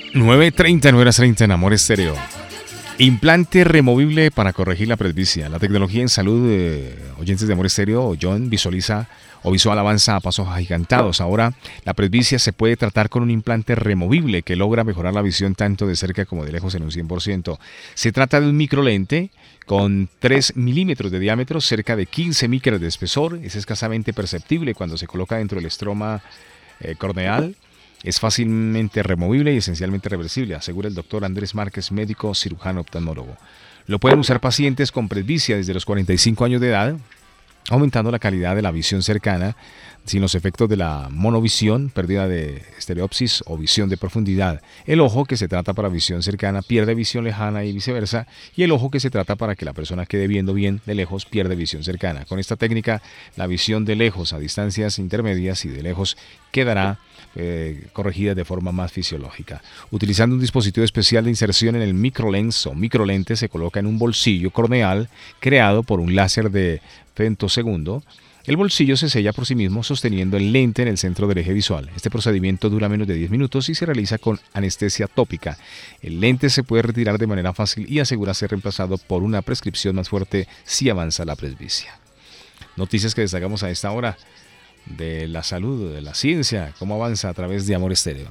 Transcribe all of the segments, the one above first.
9:30, 9:30 en Amor Estéreo. Implante removible para corregir la presbicia. La tecnología en salud, oyentes de Amor Estéreo, John visual avanza a pasos agigantados. Ahora la presbicia se puede tratar con un implante removible que logra mejorar la visión tanto de cerca como de lejos en un 100%. Se trata de un microlente con 3 milímetros de diámetro, cerca de 15 micras de espesor. Es escasamente perceptible cuando se coloca dentro del estroma corneal. Es fácilmente removible y esencialmente reversible, asegura el doctor Andrés Márquez, médico cirujano oftalmólogo. Lo pueden usar pacientes con presbicia desde los 45 años de edad, aumentando la calidad de la visión cercana, sin los efectos de la monovisión, pérdida de estereopsis o visión de profundidad. El ojo que se trata para visión cercana pierde visión lejana y viceversa, y el ojo que se trata para que la persona quede viendo bien de lejos pierde visión cercana. Con esta técnica, la visión de lejos a distancias intermedias y de lejos quedará corregida de forma más fisiológica. Utilizando un dispositivo especial de inserción en el microlens o microlente, se coloca en un bolsillo corneal creado por un láser de femtosegundo. El bolsillo se sella por sí mismo sosteniendo el lente en el centro del eje visual. Este procedimiento dura menos de 10 minutos y se realiza con anestesia tópica. El lente se puede retirar de manera fácil y asegura ser reemplazado por una prescripción más fuerte si avanza la presbicia. Noticias que destacamos a esta hora de la salud, de la ciencia, cómo avanza a través de Amor Estéreo.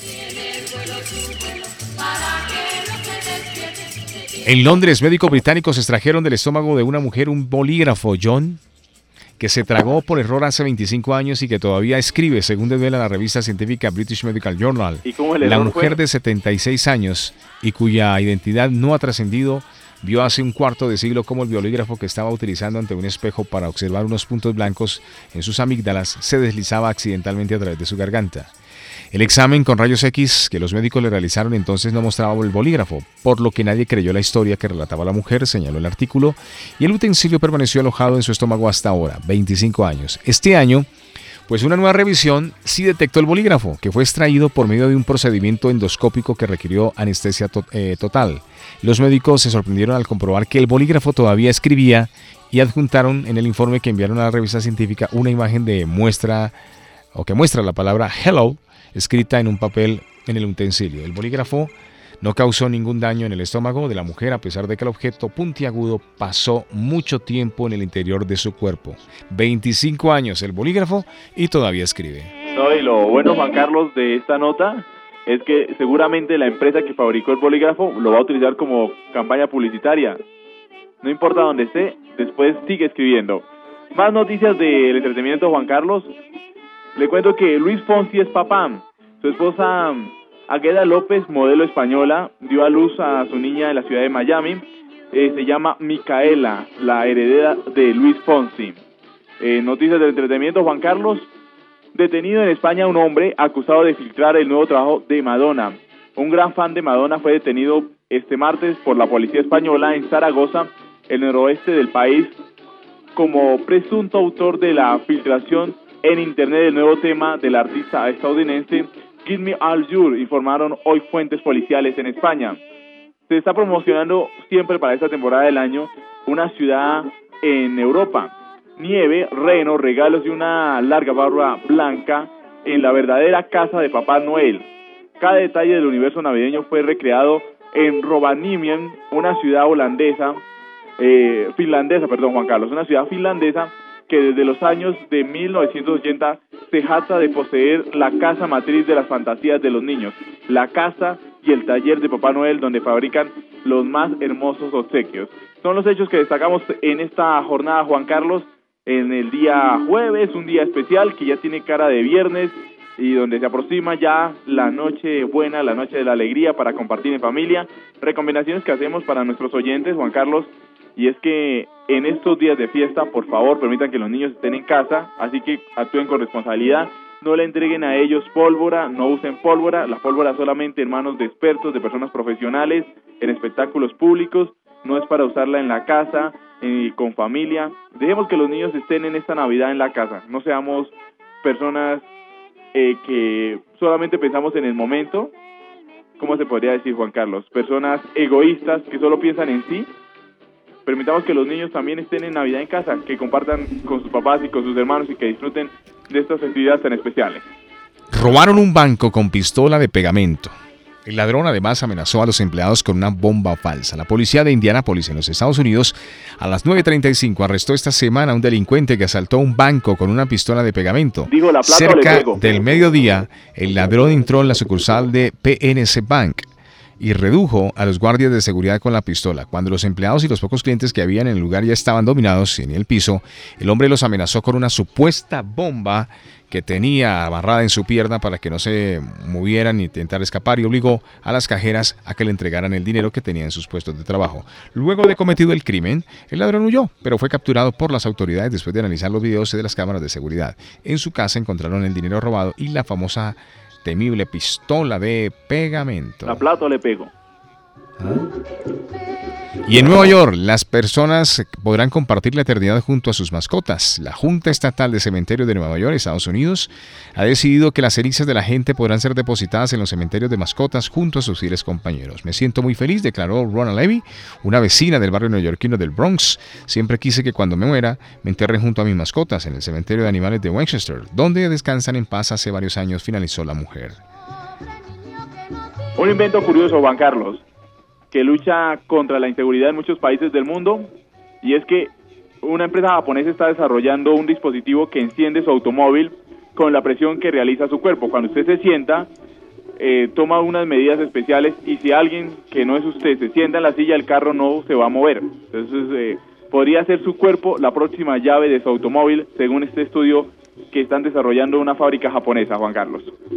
En Londres, médicos británicos extrajeron del estómago de una mujer un bolígrafo, John, que se tragó por error hace 25 años y que todavía escribe, según desvela la revista científica British Medical Journal. La mujer de 76 años y cuya identidad no ha trascendido vio hace un cuarto de siglo cómo el bolígrafo que estaba utilizando ante un espejo para observar unos puntos blancos en sus amígdalas se deslizaba accidentalmente a través de su garganta. El examen con rayos X que los médicos le realizaron entonces no mostraba el bolígrafo, por lo que nadie creyó la historia que relataba la mujer, señaló el artículo, y el utensilio permaneció alojado en su estómago hasta ahora, 25 años. Este año, pues una nueva revisión sí detectó el bolígrafo, que fue extraído por medio de un procedimiento endoscópico que requirió anestesia total. Los médicos se sorprendieron al comprobar que el bolígrafo todavía escribía y adjuntaron en el informe que enviaron a la revista científica una imagen que muestra la palabra hello escrita en un papel en el utensilio. El bolígrafo no causó ningún daño en el estómago de la mujer, a pesar de que el objeto puntiagudo pasó mucho tiempo en el interior de su cuerpo. 25 años el bolígrafo y todavía escribe. No, y lo bueno, Juan Carlos, de esta nota es que seguramente la empresa que fabricó el bolígrafo lo va a utilizar como campaña publicitaria. No importa dónde esté, después sigue escribiendo. Más noticias del entretenimiento, Juan Carlos. Le cuento que Luis Fonsi es papá. Su esposa Águeda López, modelo española, dio a luz a su niña en la ciudad de Miami. Se llama Micaela, la heredera de Luis Fonsi. Noticias del entretenimiento, Juan Carlos. Detenido en España un hombre acusado de filtrar el nuevo trabajo de Madonna. Un gran fan de Madonna fue detenido este martes por la policía española en Zaragoza, el noroeste del país, como presunto autor de la filtración en internet del nuevo tema del artista estadounidense Give Me All You, informaron hoy fuentes policiales en España. Se está promocionando siempre para esta temporada del año una ciudad en Europa. Nieve, reno, regalos y una larga barba blanca en la verdadera casa de Papá Noel. Cada detalle del universo navideño fue recreado en Rovaniemi, una ciudad finlandesa, Juan Carlos, una ciudad finlandesa que desde los años de 1980 se jacta de poseer la casa matriz de las fantasías de los niños, la casa y el taller de Papá Noel donde fabrican los más hermosos obsequios. Son los hechos que destacamos en esta jornada, Juan Carlos, en el día jueves, un día especial que ya tiene cara de viernes y donde se aproxima ya la noche buena, la noche de la alegría para compartir en familia. Recomendaciones que hacemos para nuestros oyentes, Juan Carlos, y es que en estos días de fiesta, por favor, permitan que los niños estén en casa, así que actúen con responsabilidad, no le entreguen a ellos pólvora, no usen pólvora, la pólvora solamente en manos de expertos, de personas profesionales, en espectáculos públicos, no es para usarla en la casa, con familia. Dejemos que los niños estén en esta Navidad en la casa, no seamos personas que solamente pensamos en el momento, ¿cómo se podría decir, Juan Carlos? Personas egoístas que solo piensan en sí. Permitamos que los niños también estén en Navidad en casa, que compartan con sus papás y con sus hermanos y que disfruten de estas festividades tan especiales. Robaron un banco con pistola de pegamento. El ladrón además amenazó a los empleados con una bomba falsa. La policía de Indianápolis, en los Estados Unidos, a las 9:35 arrestó esta semana a un delincuente que asaltó un banco con una pistola de pegamento. Cerca del mediodía, el ladrón entró en la sucursal de PNC Bank y redujo a los guardias de seguridad con la pistola. Cuando los empleados y los pocos clientes que habían en el lugar ya estaban dominados en el piso, el hombre los amenazó con una supuesta bomba que tenía amarrada en su pierna para que no se movieran ni intentar escapar, y obligó a las cajeras a que le entregaran el dinero que tenía en sus puestos de trabajo. Luego de cometido el crimen, el ladrón huyó, pero fue capturado por las autoridades después de analizar los videos de las cámaras de seguridad. En su casa encontraron el dinero robado y la famosa temible pistola de pegamento. La plata le pego. Y en Nueva York, las personas podrán compartir la eternidad junto a sus mascotas. La Junta Estatal de Cementerios de Nueva York, Estados Unidos, ha decidido que las cenizas de la gente podrán ser depositadas en los cementerios de mascotas junto a sus fieles compañeros. Me siento muy feliz, declaró Rona Levy, una vecina del barrio neoyorquino del Bronx. Siempre quise que cuando me muera me enterren junto a mis mascotas en el cementerio de animales de Westchester, donde descansan en paz hace varios años, finalizó la mujer. Un invento curioso, Juan Carlos, que lucha contra la inseguridad en muchos países del mundo, y es que una empresa japonesa está desarrollando un dispositivo que enciende su automóvil con la presión que realiza su cuerpo. Cuando usted se sienta, toma unas medidas especiales, y si alguien que no es usted se sienta en la silla, el carro no se va a mover. Entonces podría ser su cuerpo la próxima llave de su automóvil, según este estudio que están desarrollando una fábrica japonesa, Juan Carlos.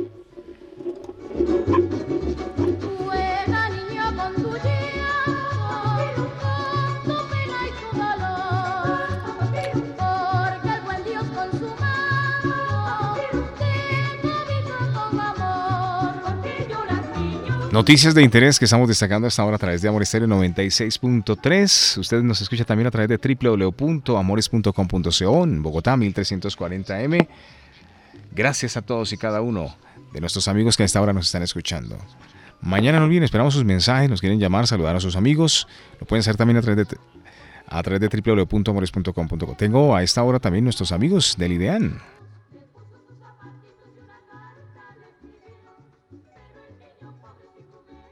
Noticias de interés que estamos destacando hasta ahora a través de Amor Estéreo 96.3. Usted nos escucha también a través de www.amores.com.co en Bogotá, 1340M. Gracias a todos y cada uno de nuestros amigos que a esta hora nos están escuchando. Mañana no olviden, esperamos sus mensajes, nos quieren llamar, saludar a sus amigos. Lo pueden hacer también a través de www.amores.com.co. Tengo a esta hora también nuestros amigos del IDEAN.